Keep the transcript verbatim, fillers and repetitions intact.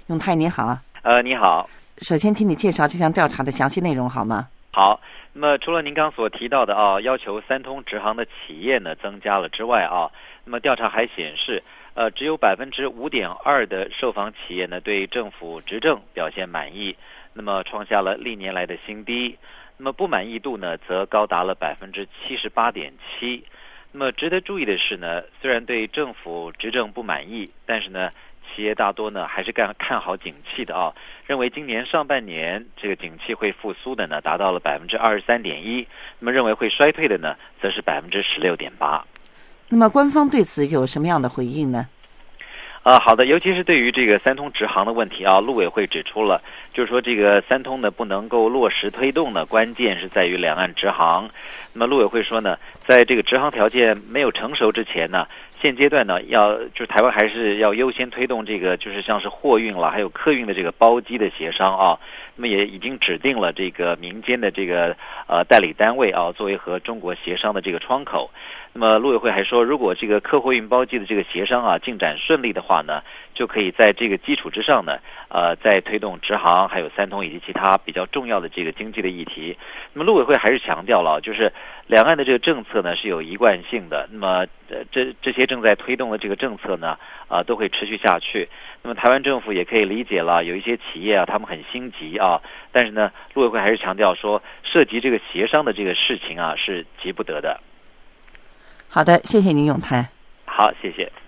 永泰你好。 呃，你好。 首先，请你介绍这项调查的详细内容好吗？ 好。那么除了您刚所提到的啊，要求三通直航的企业呢增加了之外啊，那么调查还显示，呃，只有百分之五点二的受访企业呢对政府执政表现满意，那么创下了历年来的新低。那么不满意度呢则高达了百分之七十八点七。那么值得注意的是呢，虽然对政府执政不满意，但是呢，企业大多呢还是看看好景气的啊，认为今年上半年这个景气会复苏的呢，达到了百分之二十三点一。那么认为会衰退的呢，则是百分之十六点八。 那么官方对此有什么样的回应呢？ 啊，好的，尤其是对于这个三通直航的问题啊，陆委会指出了，就是说这个三通呢不能够落实推动呢，关键是在于两岸直航。那么陆委会说呢，在这个直航条件没有成熟之前呢，现阶段呢要就是台湾还是要优先推动这个就是像是货运了还有客运的这个包机的协商啊。那么也已经指定了这个民间的这个呃代理单位啊，作为和中国协商的这个窗口。那么陆委会还说，如果这个客货运包机的这个协商啊进展顺利的话呢，就可以在这个基础之上呢，呃，再推动直航还有三通以及其他比较重要的这个经济的议题。那么陆委会还是强调了，就是两岸的这个政策呢是有一贯性的。那么呃这这些正在推动的这个政策呢，啊、呃、都会持续下去。那么台湾政府也可以理解了，有一些企业啊，他们很心急啊，但是呢，陆委会还是强调说，涉及这个协商的这个事情啊是急不得的。 好的，谢谢您，永泰。 好，谢谢。